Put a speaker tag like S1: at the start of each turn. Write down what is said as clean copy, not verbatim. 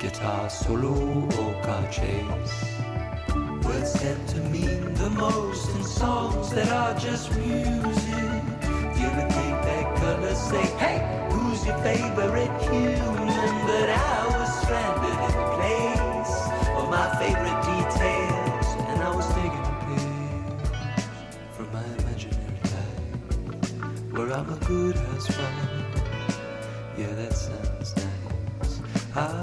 S1: guitar solo or car chase. Words tend to mean the most in songs that are just music. You ever take that color, say, hey, who's your favorite human? But I was stranded in place of my favorite details, and I was taking a page from my imaginary life, where I'm a good husband. Yeah, that sounds nice.